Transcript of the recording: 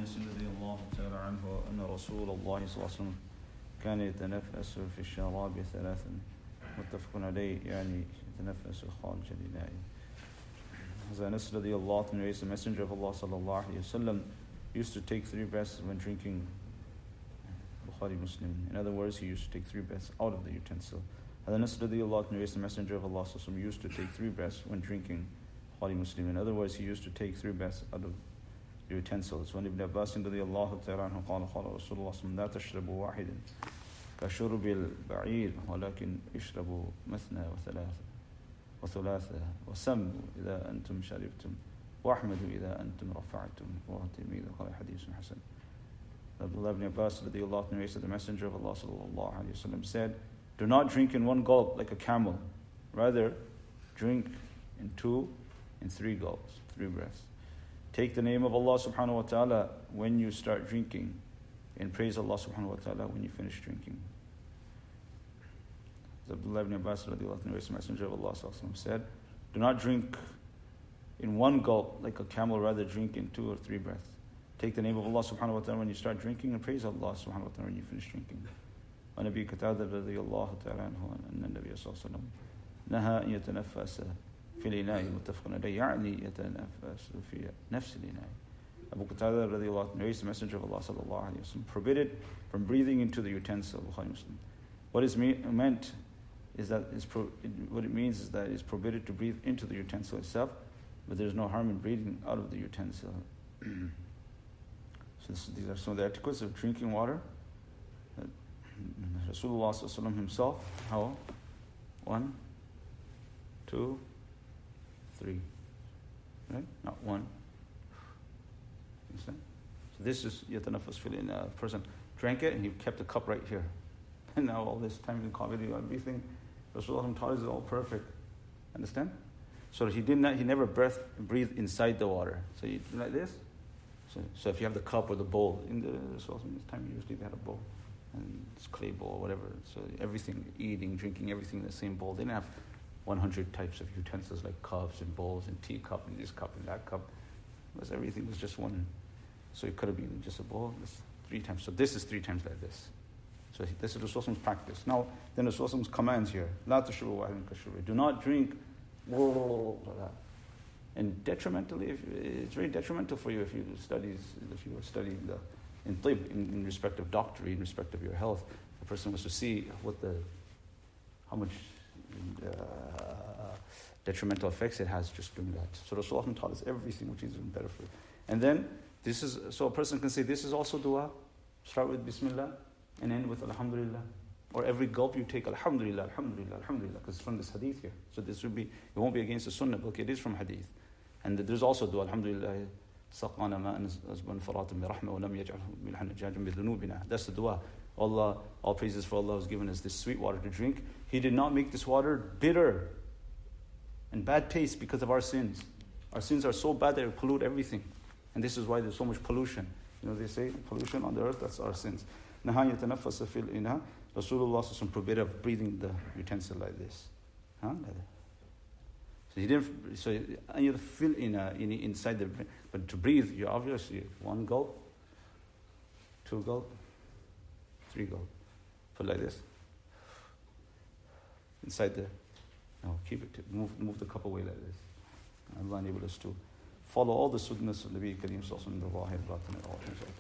أنس رضي الله تعالى عنه أن رسول الله صلى الله عليه وسلم كان يتنفس في الشراب ثلاثا متفق عليه يعني يتنفس خارج الإناء. As Anas radiallahu anhu narrates, the Messenger of Allah sallallahu alayhi wasallam used to take 3 breaths when drinking. Bukhari Muslim. In other words, he used to take 3 breaths out of the utensil. As Anas radiallahu anhu narrates, the Messenger of Allah sallallahu alayhi wasallam used to take 3 breaths when drinking. Bukhari Muslim. In other words, he used to take 3 breaths out of the utensils. When Ibn Abbas radiallahu ta'ala anhu قال قال رسول الله صلى الله عليه وسلم لا تشربوا واحدا كشرب البعير ولكن اشربوا مثنى وثلاثة وسموا إذا أنتم شربتم واحمدوا إذا أنتم رفعتم رواه الترمذي قال حديث حسن. Abdullah ibn Abbas radiallahu anhu said, the Messenger of Allah sallallahu alayhi wasallam said, do not drink in 1 gulp like a camel, rather drink in 2 and 3 gulps, 3 breaths. Take the name of Allah subhanahu wa ta'ala when you start drinking, and praise Allah subhanahu wa ta'ala when you finish drinking. As Abdullah ibn Abbas radiallahu anhu, the Messenger of Allah sallallahu alayhi wasallam said, do not drink in 1 gulp like a camel, rather drink in 2 or 3 breaths. Take the name of Allah subhanahu wa ta'ala when you start drinking, and praise Allah subhanahu wa ta'ala when you finish drinking. وعن أبي قتادة رضي الله تعالى عنه أن النبي صلى الله عليه وسلم نهى أن يتنفس في الإناء متفق عليه يعني يتنفس في نفس الإناء. Abu Qatada radiallahu anhu narrates, the Messenger of Allah sallallahu alayhi wa sallam prohibited from breathing into the utensil. Bukhari Muslim. What is meant is that what it means is that it's prohibited to breathe into the utensil itself, but there's no harm in breathing out of the utensil. So these are some of the etiquettes of drinking water. Rasulullah sallallahu alayhi wa sallam himself, how? 1, 2, 3. Right? Not 1. Understand? So this is yatanafas filin. A person drank it and he kept the cup right here. And now all this time in comedy, everything Rasulullah taught us is all perfect. Understand? So he never breathed inside the water. So you do like this. So if you have the cup or the bowl, in the Rasulullah time usually they had a bowl. And it's clay bowl or whatever. So everything, eating, drinking, everything in the same bowl. They didn't have 100 types of utensils like cups and bowls and teacup and this cup and that cup. Because everything was just one. So it could have been just a bowl. It's 3 times. So this is 3 times like this. So this is Rasulullah's practice. Now, then Rasulullah's commands here. La tashrabu wa'idun kashrabi. Do not drink like that. And detrimentally, it's very detrimental for you if you were studying in tib, in respect of doctrine, in respect of your health. The person was to see how much detrimental effects it has just doing that. So Rasulullah taught us everything which is even better for you. And then so a person can say this is also dua. Start with Bismillah and end with Alhamdulillah. Or every gulp you take Alhamdulillah, Alhamdulillah, Alhamdulillah, because it's from this hadith here. So it won't be against the sunnah book, it is from hadith. And there's also dua, Alhamdulillah, سقانا ماء أزبا فراتا برحمة ولم يجعله ملحا نجاجا بذنوبنا. That's the dua. Allah, all praises for Allah who's given us this sweet water to drink. He did not make this water bitter and bad taste because of our sins. Our sins are so bad that they pollute everything. And this is why there's so much pollution. They say pollution on the earth, that's our sins. نهى يتنفس في الإناء. Rasulullah forbid of breathing the utensil like this. So he didn't. So you fill inside the. But to breathe, you obviously 1 gulp, 2 gulp, 3 gulp. Put like this. Inside there. Now keep it. Move the cup away like this. Allah enable us to follow all the sunnahs of Nabi Kareem sallallahu alaihi wasallam in the Zahir, Batin, and all things.